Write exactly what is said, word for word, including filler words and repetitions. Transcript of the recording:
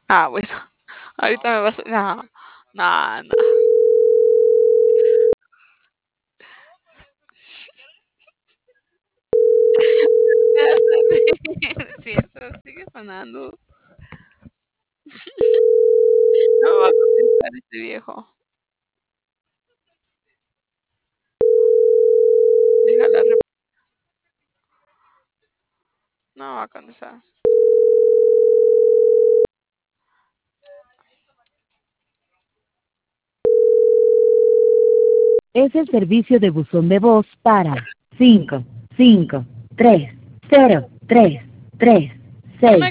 Ah, bueno, ahorita me vas a no, no, no. Me hace reír, es cierto, sigue sonando. No me va a contestar este viejo. Déjala rep no va a contestar. Es el servicio de buzón de voz para cinco cinco tres cero tres tres No seis. me